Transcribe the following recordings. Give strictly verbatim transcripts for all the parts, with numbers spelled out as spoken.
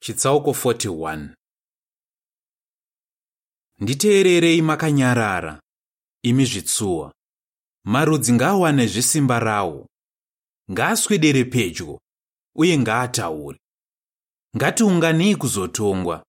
Chitsauko arobaini na moja. Nditeererei makanyarara, imi zvitsuwa. Marudzi ngaawanezve simba rawo. Ngaaswedere pedyo, uye ngaataure. Ngatiunganei kuzotongwa.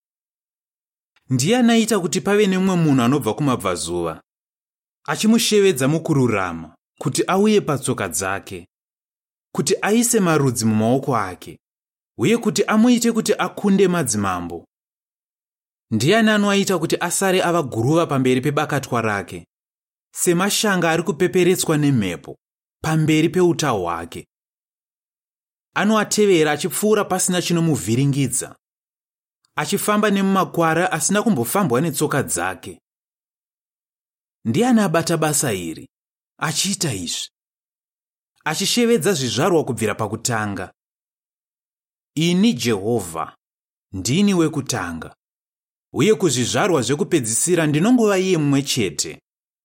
Ndiani aita kuti pave nemumwe munhu anobva kumabvazuva, achimushevedza mukururama, kuti auye patsoka dzake, kuti aise marudzi mumaoko ake, uye kuti amuite kuti akunde madzimambo? Ndiani anoaita kuti asare ava guruva pamberi pebakatwa rake, semashanga ari kupeperetswa nemhepo pamberi peuta hwake? Anoatevera achipfuura pasina chinomuvhiringidza, achifamba nemumakwara asina kumbofambwa netsoka dzake. Ndiani abata basa iri, achiita izvi, achishevedza zvizvarwa kubvira pakutanga? Ini Jehovha, ndini wekutanga, uye kuzvizvarwa zvekupedzisira ndinongova iye mumwe chete.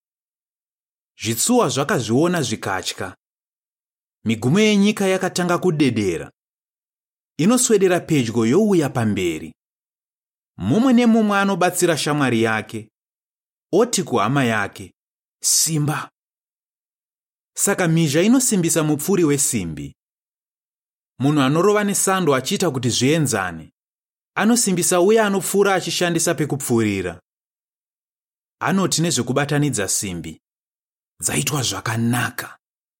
Zvitsuwa zvakazviona zvikatya. Migumo yenyika yakatanga kudedera. Inoswedera pedyo youya pamberi. Mumwe nemumwe anobatsira shamwari yake, oti kuhama yake, simba. Saka mhizha inosimbisa mupfuri wesimbi. Munhu anorova nesando achiita kuti zvienzane, anosimbisa uye anopfura achishandisa pekupfurira. Anoti nezvekubatanidza simbi, dzaitwa zvakanaka.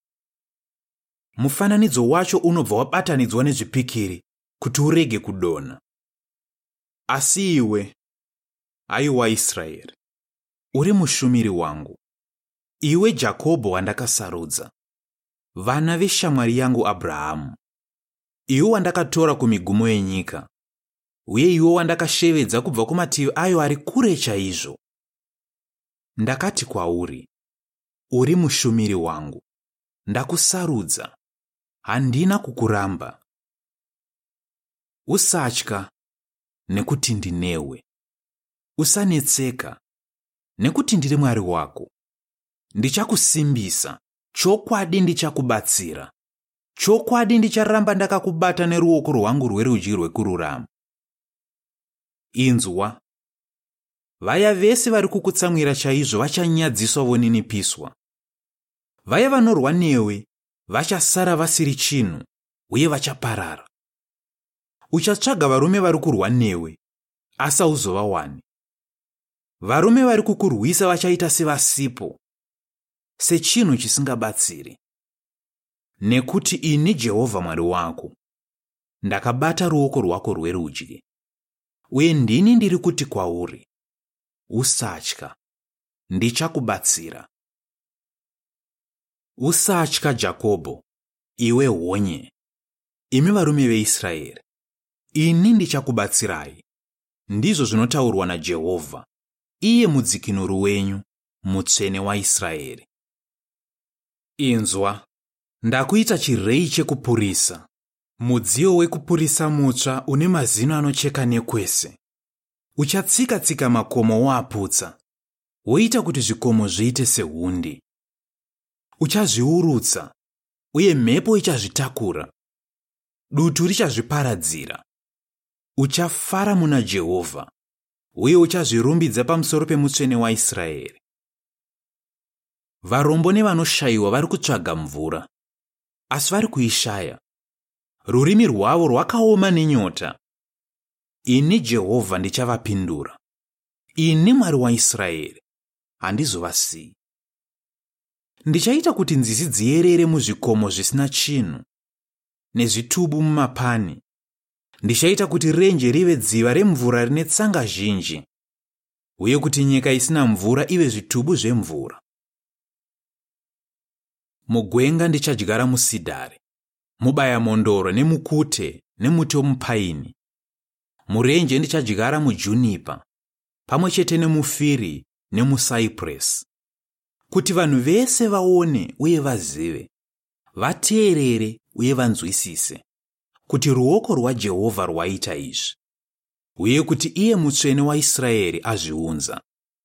Mufananidzo wacho unobva wabatanidzwa nezvipikiri kuti urege kudonha. Asi iwe, aiwa Israeri, uri mushumiri wangu. Iwe Jakobho wandakasarudza, vana veshamwari yangu Abhurahama. Iwe wandakatora kumigumo yenyika, uye iwe wandakashevedza kubva kumativi ayo ari kure chaizvo. Ndakati kwauri, uri mushumiri wangu, ndakusarudza, handina kukuramba. Usatya, nekuti ndinewe. Usanetseka, nekuti ndiri Mwari wako. Ndichakusimbisa, chokwadi ndichakubatsira. Chokwadi ndicharamba ndakakubata neruoko rwangu rwerudyi rwekururama. Inzwa, vaya vese vari kukutsamwira chaizvo vachanyadziswa voninipiswa. Vaya vanorwa newe vachasara vasiri chinhu, uye vachaparara. Uchatsvaga varume vari kurwa newe, asi hauzovawani. Varume vari kukurwisa vachaita sevasipo, sechinhu chisingabatsiri. Nekuti ini Jehovha Mwari wako, ndakabata ruoko rwako rwerudyi, uye ndini ndiri kuti kwauri, usatya, ndichakubatsira. Usatya Jakobho, iwe honye, imi varume veIsraeri, ini ndichakubatsirai, ndizvo zvinotaurwa naJehovha, iye mudzikinuri wenyu, mutsvene waIsraeri. Inzwa, ndakuita chirei chekupurisa, mudziyo wekupurisa mutsva une mazino anocheka nekwese. Uchatsika-tsika makomo woaputsa, woita kuti zvikomo zviite sehundi. Uchazviurutsa, uye mhepo ichazvitakura. Dutu richazviparadzira. Uchafara muna Jehovha, uye uchazvirumbidza pamusoro pemutsvene waIsraeri. Varombo nevanoshayiwa vari kutsvaga mvura, asi vari kuishaya. Rurimi rwavo rwakaoma nenyota. Ini Jehovha ndichavapindura. Ini Mwari waIsraeri, handizovasiyi. Ndichaita kuti nzizi dziyerere muzvikomo zvisina chinhu, nezvitubu mumapani. Ndichaita kuti renje rive dziva remvura rine tsanga zhinji, uye kuti nyika isina mvura ive zvitubu zvemvura. Mugwenga ndichadyara musidhari, mubaya mondoro nemukute nemuti womupaini. Murenje ndichadyara mujunipa, pamwe chete nemufiri nemusaipuresi. Kuti vanhu vese vaone uye vazive, vateerere uye vanzwisise, kuti ruoko rwaJehovha rwaita izvi, uye kuti iye mutsvene waIsraeri azviunza.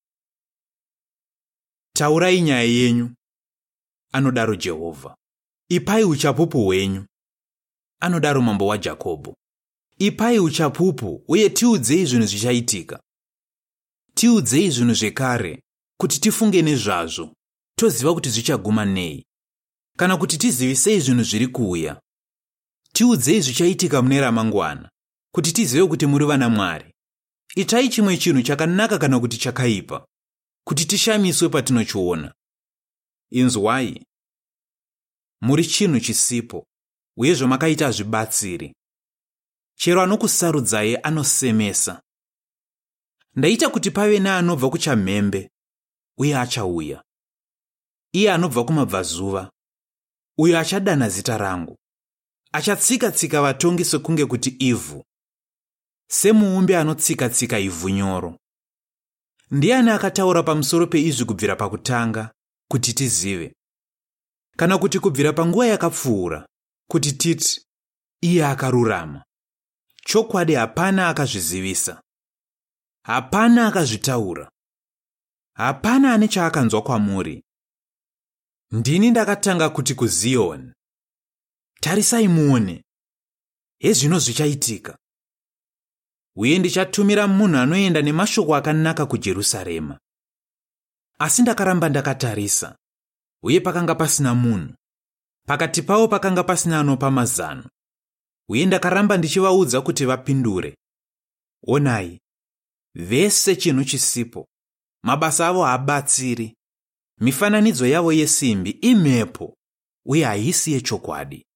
Taurai nyaya yenyu, anodaro Jehovha. Ipai uchapupu hwenyu, anodaro Mambo waJakobho. Ipai uchapupu uye tiudzei zvinhu zvichaitika. Tiudzei zvinhu zvekare kuti tifunge nezvazvo, toziva kuti zvichaguma nei. Kana kuti tizivisei zvinhu zviri kuuya. Tiudzei zvichaitika mune ramangwana, kuti tizive kuti muri vana Mwari. Itai chimwe chinhu chakanaka kana kuti chakaipa, kuti tishamiswe patinochiona. Inzwai, muri chinhu chisipo, uye zvamakaita hazvibatsiri. Chero anokusarudzai anosemesa. Ndaita kuti pave neanobva kuchamhembe, uye achauya. Iye anobva kumabvazuva, uyo achadana zita rangu. Achatsika-tsika vatongi sekunge kuti ivhu, semuumbi anotsika-tsika ivhu nyoro. Ndiani akataura pamusoro peizvi kubvira pakutanga, kuti tizive? Kana kuti kubvira panguva yakapfuura, kuti titi, iye akarurama? Chokwadi hapana akazvizivisa. Hapana akazvitaura. Hapana ane chaakanzwa kwamuri. Ndini ndakatanga kuti kuZioni, tarisai muone, hezvino zvichaitika. Uye ndichatumira munhu anoenda nemashoko akanaka kuJerusarema. Asi ndakaramba ndakatarisa, uye pakanga pasina munhu. Pakati pavo pakanga pasina anopa mazano. Uye ndakaramba ndichivaudza kuti vapindure. Onai, vese chinhu chisipo, mabasa avo haabatsiri, mifananidzo yavo yesimbi imhepo, uye haisi yechokwadi.